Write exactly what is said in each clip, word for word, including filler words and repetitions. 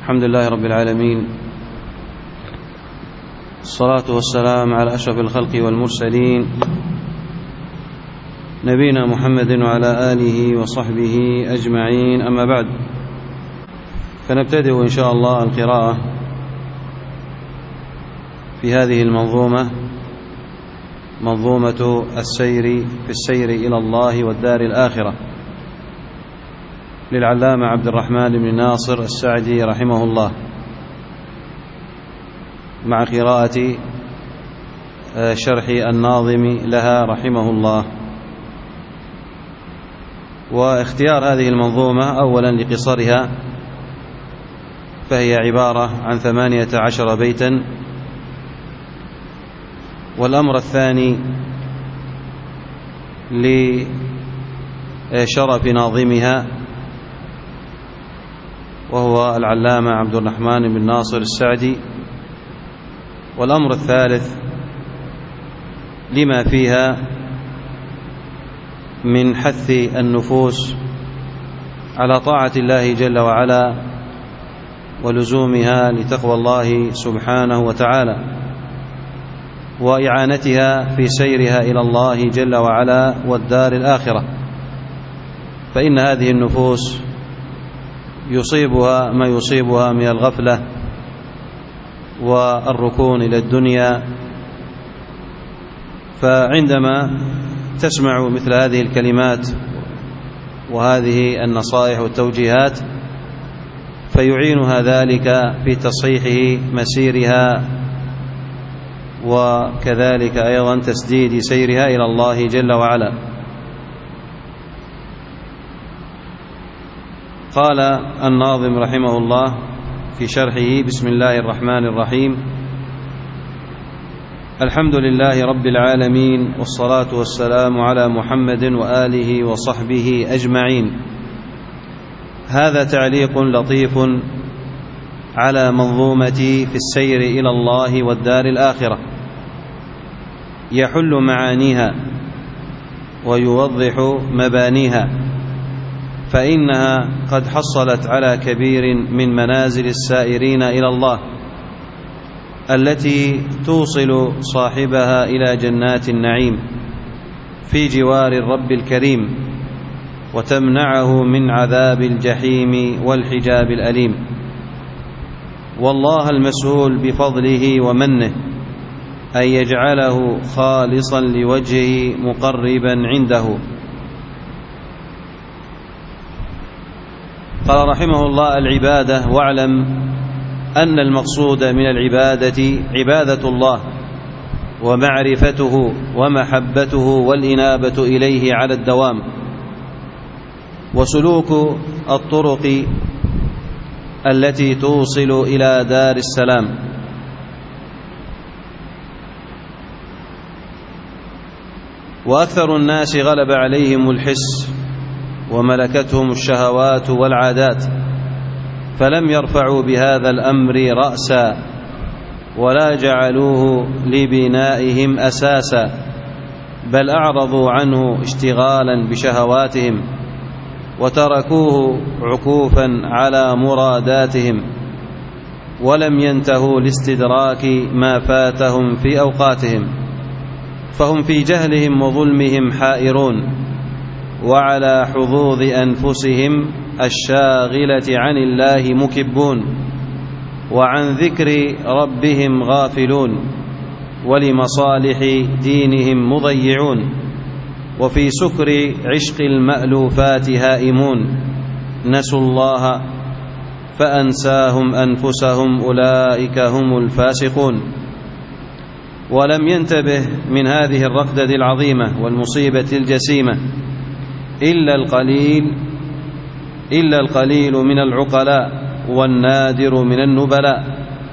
الحمد لله رب العالمين، الصلاة والسلام على أشرف الخلق والمرسلين، نبينا محمد وعلى آله وصحبه أجمعين. أما بعد، فنبتدئ إن شاء الله القراءة في هذه المنظومة، منظومة السير في السير إلى الله والدار الآخرة للعلامة عبد الرحمن بن ناصر السعدي رحمه الله، مع قراءة شرح الناظم لها رحمه الله. واختيار هذه المنظومة أولا لقصرها، فهي عبارة عن ثمانية عشر بيتا، والأمر الثاني لشرف ناظمها وهو العلامة عبد الرحمن بن ناصر السعدي، والأمر الثالث لما فيها من حث النفوس على طاعة الله جل وعلا ولزومها لتقوى الله سبحانه وتعالى، وإعانتها في سيرها إلى الله جل وعلا والدار الآخرة. فإن هذه النفوس يصيبها ما يصيبها من الغفلة والركون إلى الدنيا، فعندما تسمع مثل هذه الكلمات وهذه النصائح والتوجيهات فيعينها ذلك في تصحيح مسيرها، وكذلك أيضا تسديد سيرها إلى الله جل وعلا. قال الناظم رحمه الله في شرحه: بسم الله الرحمن الرحيم، الحمد لله رب العالمين، والصلاة والسلام على محمد وآله وصحبه أجمعين. هذا تعليق لطيف على منظومتي في السير إلى الله والدار الآخرة، يحل معانيها ويوضح مبانيها، فإنها قد حصلت على كبير من منازل السائرين إلى الله، التي توصل صاحبها إلى جنات النعيم في جوار الرب الكريم، وتمنعه من عذاب الجحيم والحجاب الأليم. والله المسؤول بفضله ومنه أن يجعله خالصا لوجهه مقربا عنده. قال رحمه الله: العبادة، واعلم أن المقصود من العبادة عبادة الله ومعرفته ومحبته والإنابة إليه على الدوام، وسلوك الطرق التي توصل إلى دار السلام. وأكثر الناس غلب عليهم الحس وملكتهم الشهوات والعادات، فلم يرفعوا بهذا الأمر رأسا ولا جعلوه لبنائهم أساسا، بل أعرضوا عنه اشتغالا بشهواتهم وتركوه عكوفا على مراداتهم، ولم ينتهوا لاستدراك ما فاتهم في أوقاتهم، فهم في جهلهم وظلمهم حائرون، وعلى حظوظ أنفسهم الشاغلة عن الله مكبون، وعن ذكر ربهم غافلون، ولمصالح دينهم مضيعون، وفي سكر عشق المألوفات هائمون، نسوا الله فأنساهم أنفسهم، أولئك هم الفاسقون. ولم ينتبه من هذه الرقدة العظيمة والمصيبة الجسيمة إلا القليل إلا القليل من العقلاء والنادر من النبلاء،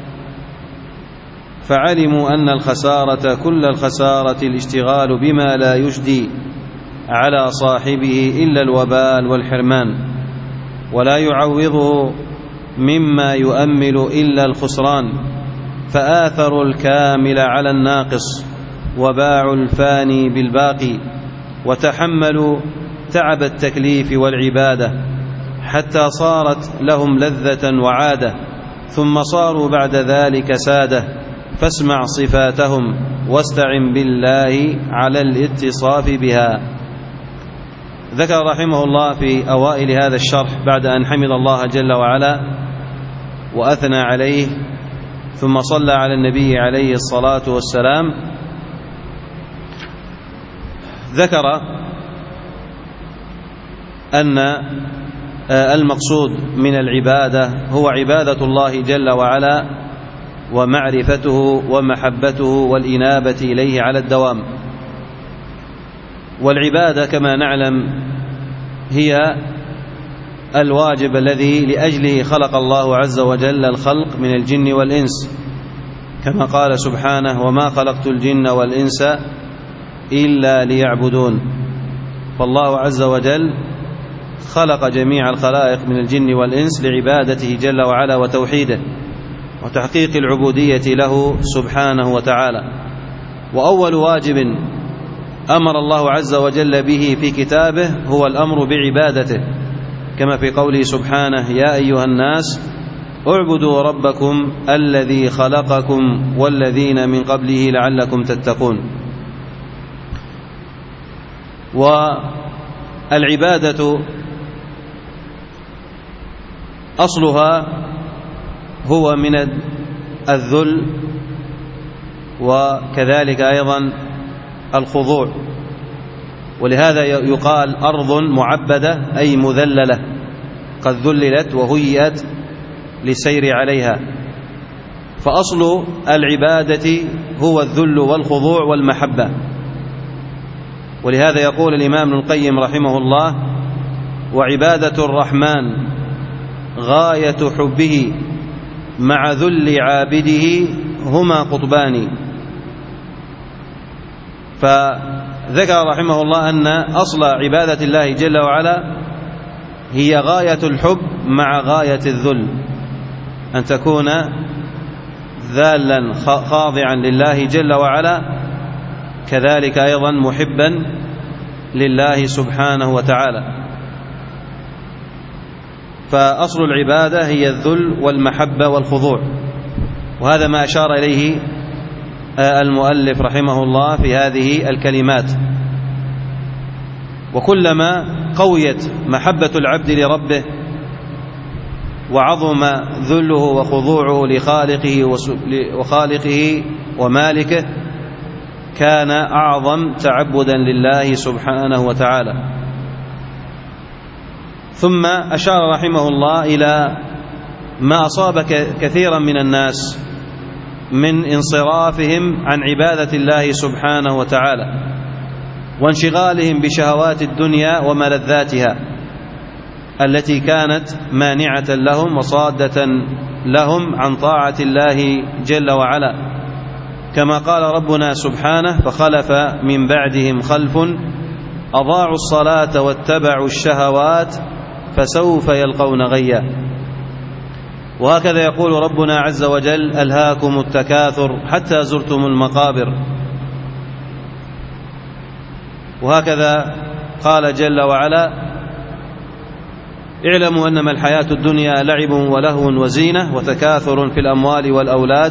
فعلموا أن الخسارة كل الخسارة الاشتغال بما لا يجدي على صاحبه إلا الوبال والحرمان، ولا يعوضه مما يؤمل إلا الخسران، فآثروا الكامل على الناقص وباعوا الفاني بالباقي، وتحملوا تعب التكليف والعبادة حتى صارت لهم لذة وعادة، ثم صاروا بعد ذلك سادة، فاسمع صفاتهم واستعن بالله على الاتصاف بها. ذكر رحمه الله في أوائل هذا الشرح بعد أن حمد الله جل وعلا وأثنى عليه ثم صلى على النبي عليه الصلاة والسلام، ذكر أن المقصود من العبادة هو عبادة الله جل وعلا ومعرفته ومحبته والإنابة إليه على الدوام. والعبادة كما نعلم هي الواجب الذي لأجله خلق الله عز وجل الخلق من الجن والإنس، كما قال سبحانه: وما خلقت الجن والإنس إلا ليعبدون. فالله عز وجل خلق جميع الخلائق من الجن والإنس لعبادته جل وعلا وتوحيده وتحقيق العبودية له سبحانه وتعالى. وأول واجب أمر الله عز وجل به في كتابه هو الأمر بعبادته، كما في قوله سبحانه: يا أيها الناس اعبدوا ربكم الذي خلقكم والذين من قبله لعلكم تتقون. والعبادة أصلها هو من الذل وكذلك أيضا الخضوع، ولهذا يقال أرض معبدة أي مذللة قد ذللت وهيئت للسير عليها. فأصل العبادة هو الذل والخضوع والمحبة. ولهذا يقول الإمام ابن القيم رحمه الله: وعبادة الرحمن غاية حبه مع ذل عابده هما قطبان. فذكر رحمه الله أن أصل عبادة الله جل وعلا هي غاية الحب مع غاية الذل، أن تكون ذالا خاضعا لله جل وعلا، كذلك أيضا محبا لله سبحانه وتعالى. فأصل العبادة هي الذل والمحبة والخضوع، وهذا ما أشار إليه المؤلف رحمه الله في هذه الكلمات. وكلما قويت محبة العبد لربه وعظم ذله وخضوعه لخالقه وخالقه ومالكه كان أعظم تعبدا لله سبحانه وتعالى. ثم أشار رحمه الله إلى ما أصاب كثيرا من الناس من انصرافهم عن عبادة الله سبحانه وتعالى وانشغالهم بشهوات الدنيا وملذاتها التي كانت مانعة لهم وصادة لهم عن طاعة الله جل وعلا، كما قال ربنا سبحانه: فخلف من بعدهم خلف أضاعوا الصلاة واتبعوا الشهوات فسوف يلقون غيا. وهكذا يقول ربنا عز وجل: ألهاكم التكاثر حتى زرتم المقابر. وهكذا قال جل وعلا: اعلموا أنما الحياة الدنيا لعب ولهو وزينة وتكاثر في الأموال والأولاد،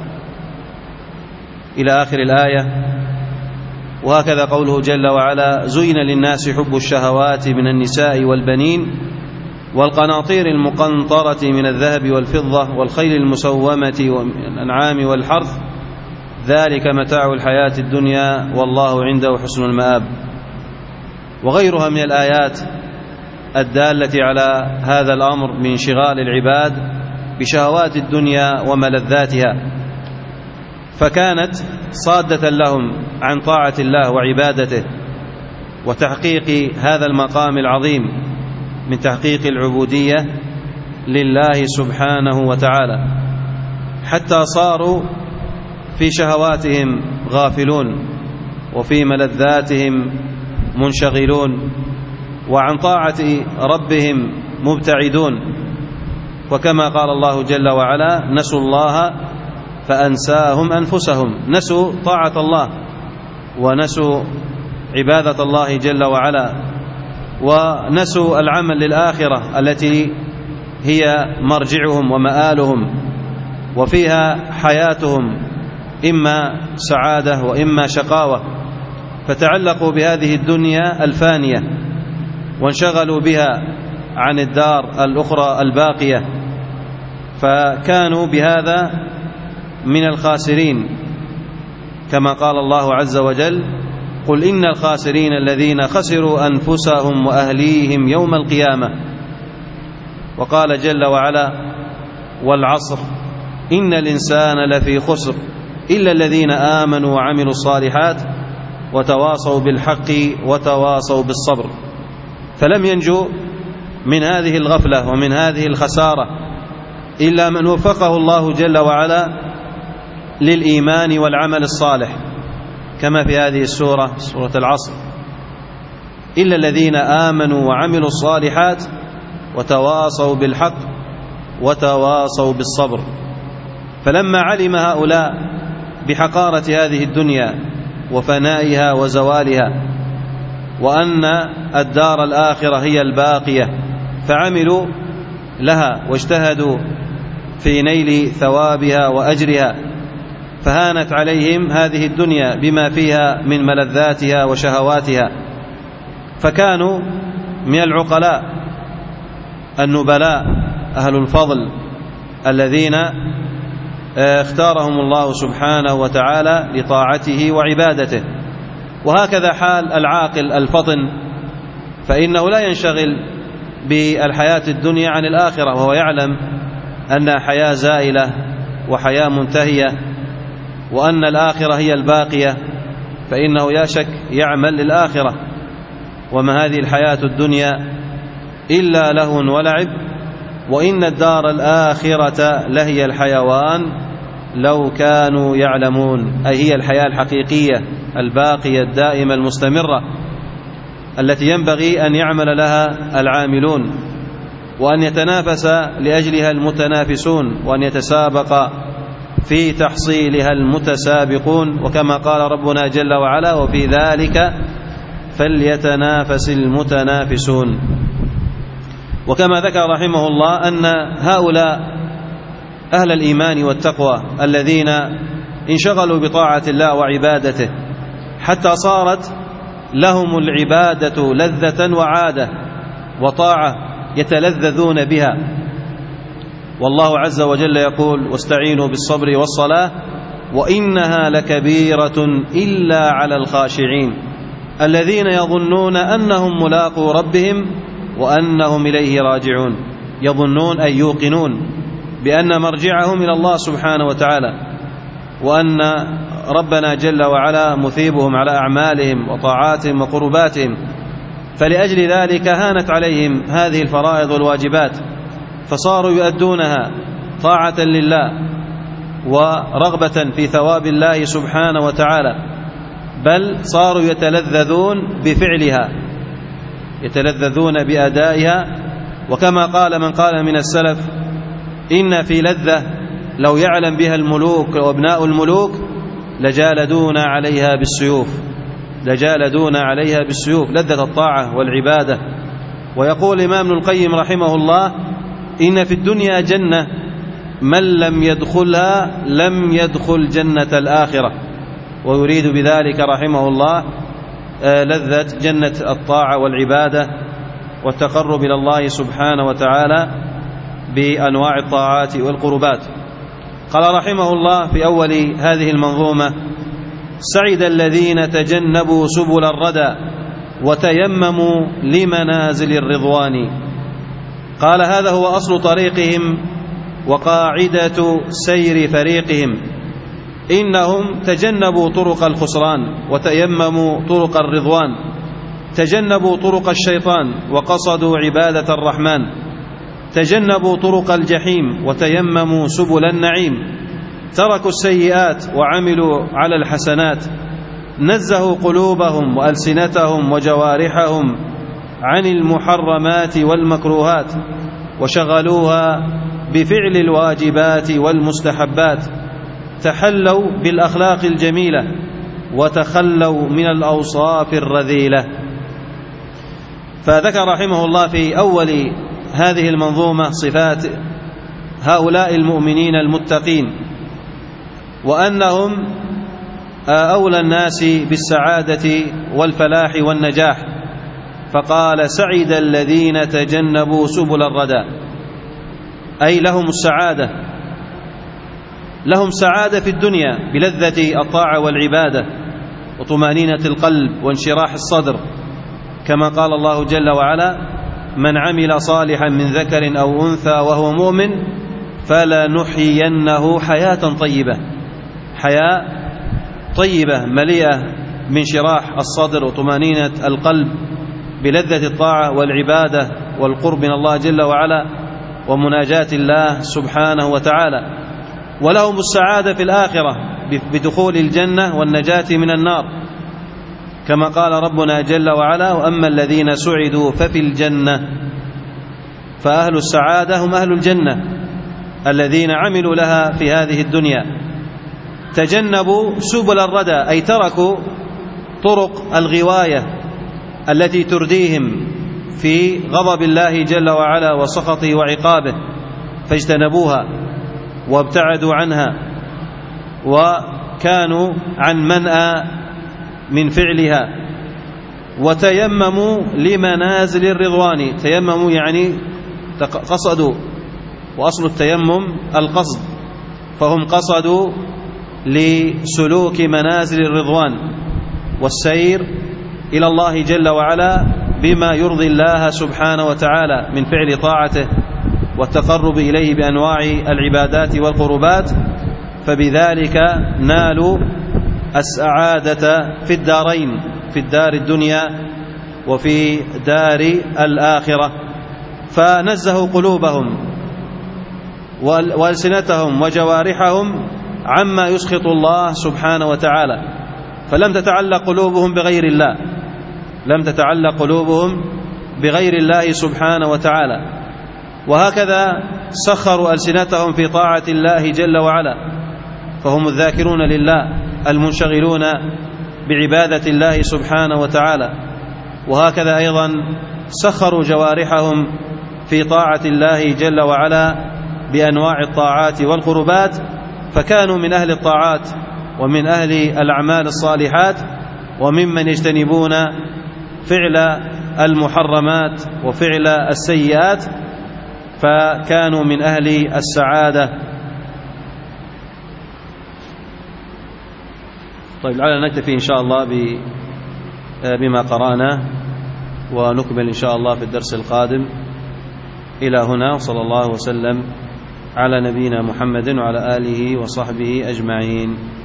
إلى آخر الآية. وهكذا قوله جل وعلا: زين للناس حب الشهوات من النساء والبنين والقناطير المقنطرة من الذهب والفضة والخيل المسومة والأنعام والحرث ذلك متاع الحياة الدنيا والله عنده حسن المآب. وغيرها من الآيات الدالة على هذا الأمر من انشغال العباد بشهوات الدنيا وملذاتها، فكانت صادة لهم عن طاعة الله وعبادته وتحقيق هذا المقام العظيم من تحقيق العبودية لله سبحانه وتعالى، حتى صاروا في شهواتهم غافلون وفي ملذاتهم منشغلون وعن طاعة ربهم مبتعدون. وكما قال الله جل وعلا: نسوا الله فأنساهم أنفسهم. نسوا طاعة الله ونسوا عبادة الله جل وعلا ونسوا العمل للآخرة التي هي مرجعهم ومآلهم، وفيها حياتهم إما سعادة وإما شقاوة، فتعلقوا بهذه الدنيا الفانية وانشغلوا بها عن الدار الأخرى الباقية، فكانوا بهذا من الخاسرين، كما قال الله عز وجل: قل إن الخاسرين الذين خسروا أنفسهم وأهليهم يوم القيامة. وقال جل وعلا: والعصر إن الإنسان لفي خسر إلا الذين آمنوا وعملوا الصالحات وتواصوا بالحق وتواصوا بالصبر. فلم ينجو من هذه الغفلة ومن هذه الخسارة إلا من وفقه الله جل وعلا للإيمان والعمل الصالح، كما في هذه السورة، سورة العصر: إلا الذين آمنوا وعملوا الصالحات وتواصوا بالحق وتواصوا بالصبر. فلما علم هؤلاء بحقارة هذه الدنيا وفنائها وزوالها، وأن الدار الآخرة هي الباقية، فعملوا لها واجتهدوا في نيل ثوابها وأجرها، فهانت عليهم هذه الدنيا بما فيها من ملذاتها وشهواتها، فكانوا من العقلاء النبلاء أهل الفضل الذين اختارهم الله سبحانه وتعالى لطاعته وعبادته. وهكذا حال العاقل الفطن، فإنه لا ينشغل بالحياة الدنيا عن الآخرة، وهو يعلم أنها حياة زائلة وحياة منتهية، وأن الآخرة هي الباقية، فإنه لا شك يعمل للآخرة. وما هذه الحياة الدنيا إلا لهو ولعب، وإن الدار الآخرة لهي الحيوان لو كانوا يعلمون، أي هي الحياة الحقيقية الباقية الدائمة المستمرة التي ينبغي أن يعمل لها العاملون، وأن يتنافس لأجلها المتنافسون، وأن يتسابق في تحصيلها المتسابقون، وكما قال ربنا جل وعلا: وفي ذلك فليتنافس المتنافسون. وكما ذكر رحمه الله أن هؤلاء أهل الإيمان والتقوى الذين انشغلوا بطاعة الله وعبادته حتى صارت لهم العبادة لذة وعادة وطاعة يتلذذون بها. والله عز وجل يقول: واستعينوا بالصبر والصلاة وإنها لكبيرة إلا على الخاشعين الذين يظنون أنهم ملاقو ربهم وأنهم إليه راجعون. يظنون أي يوقنون بأن مرجعهم إلى الله سبحانه وتعالى، وأن ربنا جل وعلا مثيبهم على أعمالهم وطاعاتهم وقرباتهم، فلأجل ذلك هانت عليهم هذه الفرائض والواجبات، فصاروا يؤدونها طاعة لله ورغبة في ثواب الله سبحانه وتعالى، بل صاروا يتلذذون بفعلها، يتلذذون بأدائها. وكما قال من قال من السلف: إن في لذة لو يعلم بها الملوك وابناء الملوك لجالدون عليها بالسيوف، لجالدون عليها بالسيوف، لذة الطاعة والعبادة. ويقول الإمام ابن القيم رحمه الله: إن في الدنيا جنة من لم يدخلها لم يدخل جنة الآخرة. ويريد بذلك رحمه الله لذة جنة الطاعة والعبادة والتقرب إلى الله سبحانه وتعالى بأنواع الطاعات والقربات. قال رحمه الله في أول هذه المنظومة: سعد الذين تجنبوا سبل الردى وتيمموا لمنازل الرضوان. قال: هذا هو أصل طريقهم وقاعدة سير فريقهم، إنهم تجنبوا طرق الخسران وتيمموا طرق الرضوان، تجنبوا طرق الشيطان وقصدوا عبادة الرحمن، تجنبوا طرق الجحيم وتيمموا سبل النعيم، تركوا السيئات وعملوا على الحسنات، نزهوا قلوبهم وألسنتهم وجوارحهم عن المحرمات والمكروهات، وشغلوها بفعل الواجبات والمستحبات، تحلوا بالأخلاق الجميلة وتخلوا من الأوصاف الرذيلة. فذكر رحمه الله في أول هذه المنظومة صفات هؤلاء المؤمنين المتقين، وأنهم أولى الناس بالسعادة والفلاح والنجاح، فقال: سعد الذين تجنبوا سبل الردى، أي لهم السعادة، لهم سعادة في الدنيا بلذة الطاعة والعبادة وطمأنينة القلب وانشراح الصدر، كما قال الله جل وعلا: من عمل صالحا من ذكر أو أنثى وهو مؤمن فلنحيينه حياة طيبة، حياة طيبة مليئة من شراح الصدر وطمأنينة القلب بلذة الطاعة والعبادة والقرب من الله جل وعلا ومناجاة الله سبحانه وتعالى. ولهم السعادة في الآخرة بدخول الجنة والنجاة من النار، كما قال ربنا جل وعلا: وأما الذين سعدوا ففي الجنة، فأهل السعادة هم أهل الجنة الذين عملوا لها في هذه الدنيا. تجنبوا سبل الردى، أي تركوا طرق الغواية التي ترديهم في غضب الله جل وعلا وسخطه وعقابه، فاجتنبوها وابتعدوا عنها وكانوا عن منأى من فعلها، وتيمموا لمنازل الرضوان. تيمموا يعني قصدوا، وأصل التيمم القصد، فهم قصدوا لسلوك منازل الرضوان والسير إلى الله جل وعلا بما يرضي الله سبحانه وتعالى من فعل طاعته والتقرب إليه بأنواع العبادات والقربات، فبذلك نالوا السعادة في الدارين، في الدار الدنيا وفي دار الآخرة. فنزهوا قلوبهم وألسنتهم وجوارحهم عما يسخط الله سبحانه وتعالى، فلم تتعلق قلوبهم بغير الله، لم تتعلق قلوبهم بغير الله سبحانه وتعالى. وهكذا سخروا ألسنتهم في طاعة الله جل وعلا، فهم الذاكرون لله المنشغلون بعبادة الله سبحانه وتعالى. وهكذا أيضا سخروا جوارحهم في طاعة الله جل وعلا بأنواع الطاعات والقربات، فكانوا من أهل الطاعات ومن أهل الأعمال الصالحات، وممن يجتنبون فعل المحرمات وفعل السيئات، فكانوا من أهل السعادة. طيب، لعلنا نكتفي إن شاء الله بما قرأنا، ونكمل إن شاء الله في الدرس القادم. إلى هنا، صلى الله وسلم على نبينا محمد وعلى آله وصحبه أجمعين.